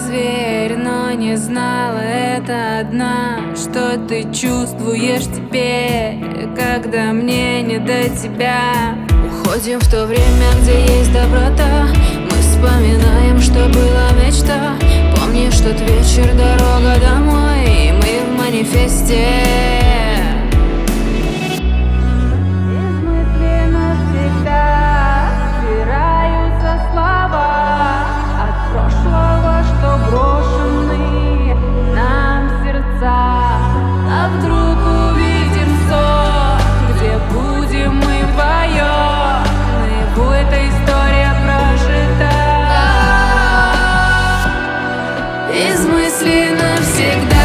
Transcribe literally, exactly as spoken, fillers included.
зверь, но не знала это одна, что ты чувствуешь теперь, когда мне не до тебя. Уходим в то время, где есть доброта. Мы вспоминаем, что была мечта. Помнишь тот вечер, дорога домой, и мы в манифесте. Из мысли навсегда стираются слова от прошлого, что брошены нам сердца. А вдруг увидим сон, где будем мы вдвоем, наяву эта история прожита. Из мысли навсегда.